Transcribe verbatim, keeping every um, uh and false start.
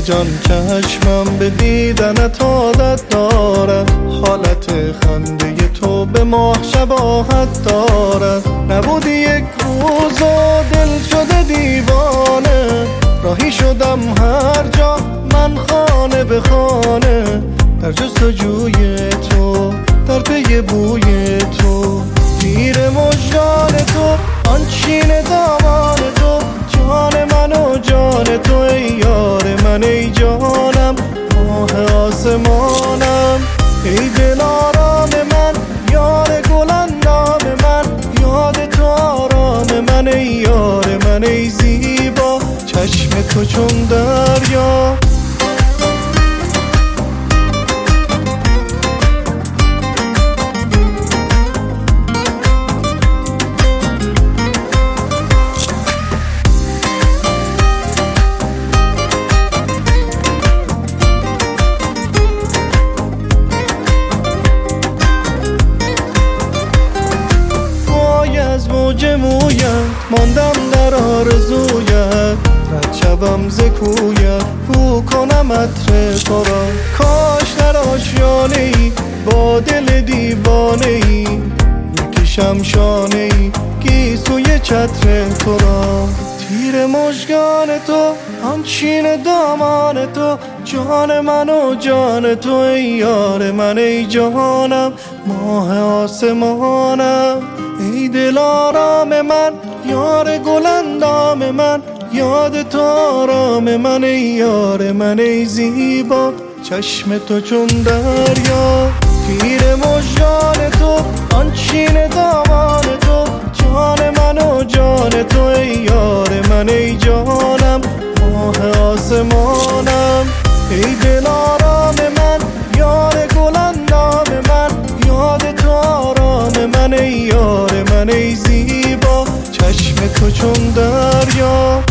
جان چشمم به دیدنت عادت دارد، حالت خنده تو به ماه شباهت دارد. نبودی یک روز و دل شده دیوانه، راهی شدم هر جا من خانه به خانه، در جستجوی تو در پی بوی تو. تیر مژگان تو آنچین دامان تو، جان من و جان تو ای یار من ای جانم، ماه آسمانم ای دل آرام من، یار گل اندام من، یاد تو آرام من ای یار من ای زیبا، چشم تو چون دریا. موج مویت ماندم در آرزویت، رد شوم ز کویت بو کنم عطر تو را. کاش در آشیانه ای با دل دیوانه ای، یکیشم شانه ای گیسوی چتر تو را. تیر مژگان تو آنچین دامان تو، جان من و جان تو ای یار من ای جانم، ماه آسمانم ای دل آرام من، یار گل اندام من، یاد تو آرام من ای یار من ای زیبا، چشم تو چون دریا. تیر مژگان تو آنچین دامان تو، جان من و جان تو ای یار من ای جانم، ماه آسمانم ای دل آرام من، یار گل اندام من، یاد تو آرام من ای یار من ای زیبا، چشم تو چون دریا.